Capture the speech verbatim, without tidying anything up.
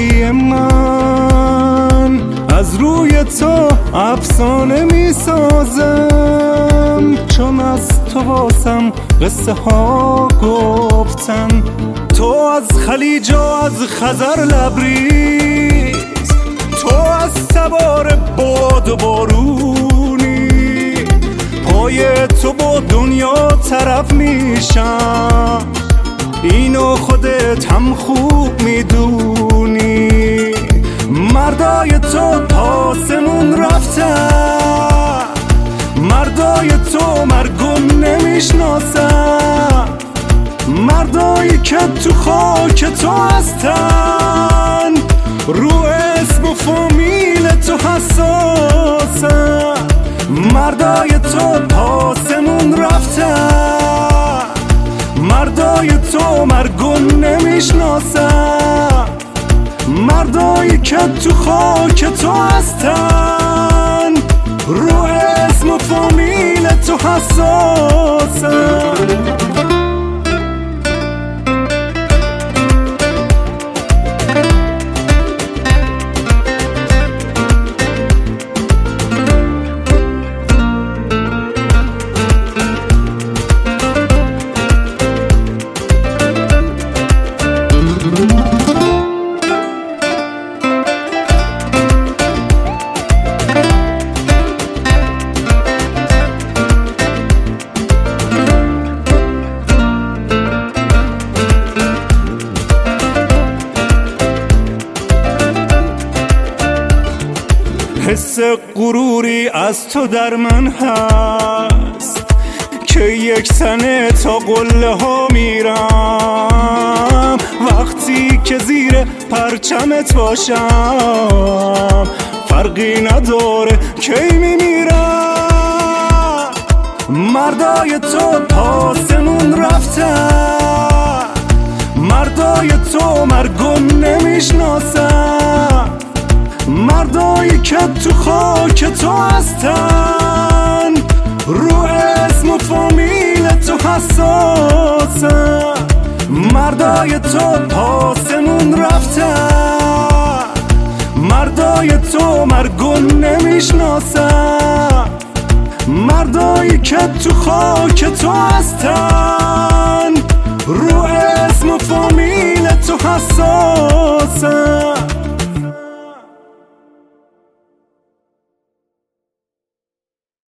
زندگی من، از روی تو افسانه می سازم، چون از تو واسم قصه ها گفتن. تو از خلیج و از خزر لبریز، تو از سوار باد و بارونی، پای تو با دنیا طرف میشم، اینو خودت هم خوب میدونی. مردای تو پاسمون رفتن، مردای تو مرگو نمیشناسن، مردایی که تو خاک تو هستن، رو اسم و فامیل تو حساسن. مردای تو پاسمون رفتن، مردای تو مرگو نمیشناسن، مردایی که تو خاک تو هستن، رو اسم و فامیل تو حساسن. حس غروری از تو در من هست که یک تنه تا قله ها میرم، وقتی که زیر پرچمت باشم فرقی نداره کی میمیرم. مردای تو پاسمون رفتن، مردای تو مرگو نمیشناسن، مردایی که تو خاک تو هستن، رو اسم و فامیل تو حساسن. مردای تو پاسمون رفتن، مردای تو مرگو نمیشناسن، مردایی که تو خاک تو هستن، رو اسم و فامیل تو حساسن.